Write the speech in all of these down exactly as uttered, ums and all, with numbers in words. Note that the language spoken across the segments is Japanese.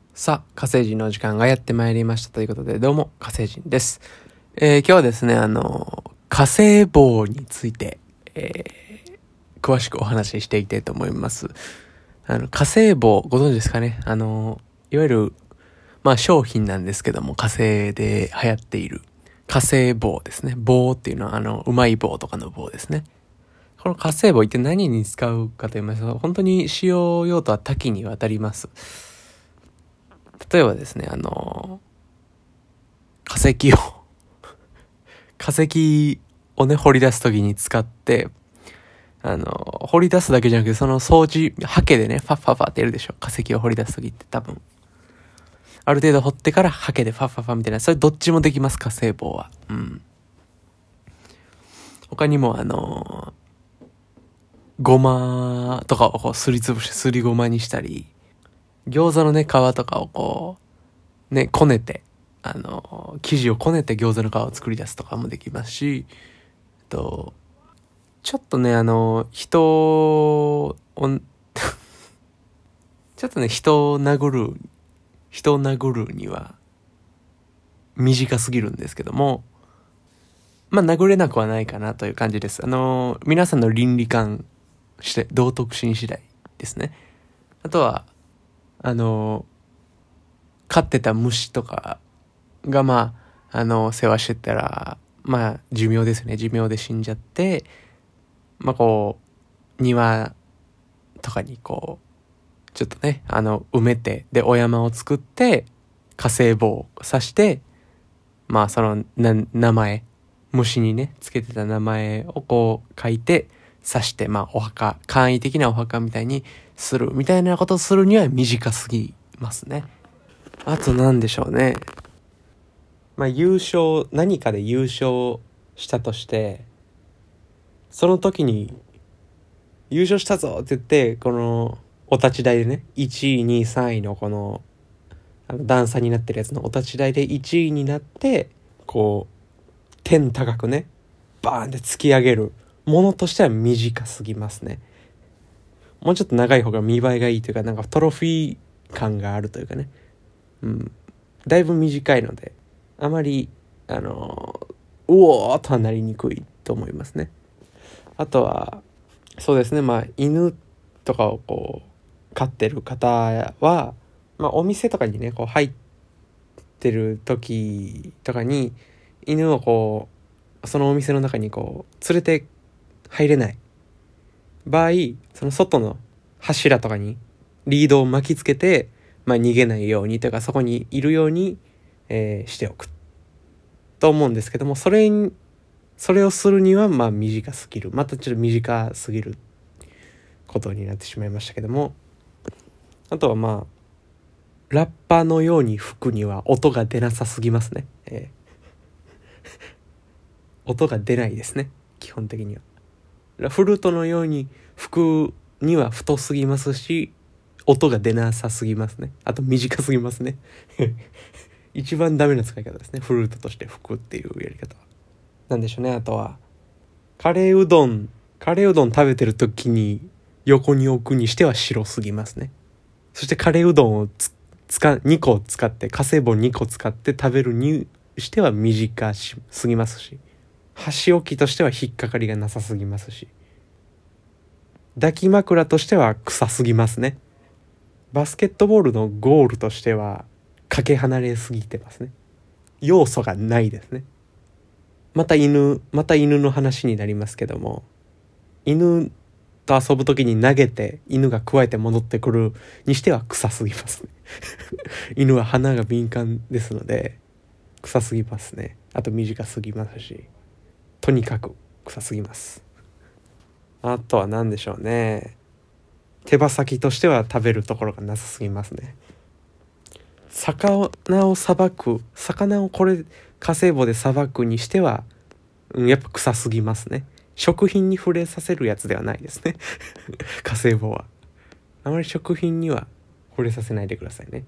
さあ、火星人のお時間がやってまいりましたということで、どうも、火星人です。えー、今日はですね、あの、火星棒について、えー、詳しくお話ししていきたいと思います。あの、火星棒、ご存知ですかね？あの、いわゆる、まあ商品なんですけども、火星で流行っている火星棒ですね。棒っていうのは、あの、うまい棒とかの棒ですね。この火星棒一体何に使うかと言いますと、本当に使用用途は多岐にわたります。例えばですね、あの、化石を化石をね、掘り出すときに使って、あの、掘り出すだけじゃなくて、その掃除、ハケでね、ファッファッファってやるでしょ。化石を掘り出すときって多分。ある程度掘ってからハケでファッファッファみたいな、それどっちもできます、火星棒は。うん。他にも、あの、ごまとかをこうすりつぶして、すりごまにしたり、餃子のね、皮とかをこう、ね、こねて、あの、生地をこねて餃子の皮を作り出すとかもできますし、と、ちょっとね、あの、人を、ちょっとね、人を殴る、人を殴るには短すぎるんですけども、まあ、殴れなくはないかなという感じです。あの、皆さんの倫理観して、道徳心次第ですね。あとは、あの、飼ってた虫とかが、まあ、あの、世話してたら、まあ、寿命ですね。寿命で死んじゃって、まあ、こう、庭とかにこう、ちょっとね、あの、埋めて、で、お山を作って、火星棒を刺して、まあ、その、な、名前、虫にね、つけてた名前をこう、書いて、刺して、まあ、お墓、簡易的なお墓みたいにする、みたいなことをするには短すぎますね。あとなんでしょうね。まあ優勝、何かで優勝したとして、その時に優勝したぞって言って、このお立ち台でね、いちい、にい、さんいのこの、あの段差になってるやつのお立ち台でいちいになって、こう、天高くね、バーンって突き上げるものとしては短すぎますね。もうちょっと長い方が見栄えがいいというか、なんかトロフィー感があるというかね。うん。だいぶ短いので、あまり、あの、うおーとはなりにくいと思いますね。あとは、そうですね、まあ、犬とかをこう、飼ってる方は、まあ、お店とかにね、こう入ってる時とかに、犬をこう、そのお店の中にこう、連れて入れない場合、その外の柱とかにリードを巻きつけて、まあ、逃げないようにというか、そこにいるように、えー、しておくと思うんですけども、それにそれをするにはまあ短すぎる、またちょっと短すぎることになってしまいましたけども、あとはまあラッパのように吹くには音が出なさすぎますね、えー、音が出ないですね、基本的には。フルートのように吹くには太すぎますし、音が出なさすぎますね。あと短すぎますね一番ダメな使い方ですね、フルートとして吹くっていうやり方は。なんでしょうね。あとはカレーうどんカレーうどん食べてる時に横に置くにしては白すぎますね。そしてカレーうどんをつ使にこ使って火星棒にこ使って食べるにしては短すぎますし、箸置きとしては引っかかりがなさすぎますし、抱き枕としては臭すぎますね。バスケットボールのゴールとしてはかけ離れすぎてますね。要素がないですね。また犬また犬の話になりますけども、犬と遊ぶ時に投げて犬がくわえて戻ってくるにしては臭すぎますね犬は鼻が敏感ですので臭すぎますね。あと短すぎますし、とにかく臭すぎます。あとは何でしょうね。手羽先としては食べるところがなさすぎますね。魚をさばく魚をこれ火星棒でさばくにしては、うん、やっぱ臭すぎますね。食品に触れさせるやつではないですね火星棒はあまり食品には触れさせないでくださいね。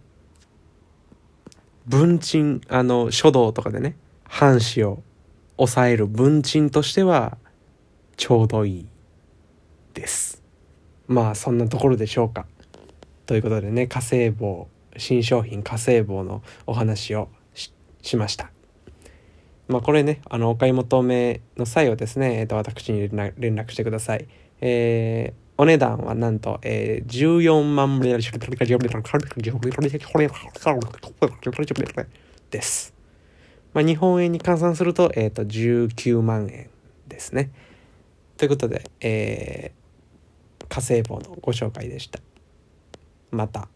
文鎮、あの書道とかでね、半紙を抑える文鎮としてはちょうどいいです。まあそんなところでしょうか。ということでね、火星棒新商品火星棒のお話を し, しました。まあこれね、あのお買い求めの際はですね、えー、と私に連絡連絡してください。えーお値段はなんと、えー、じゅうよんまんです。まあ、日本円に換算すると、えー、とじゅうきゅうまんえんですね。ということで、えー、火星棒のご紹介でした。また。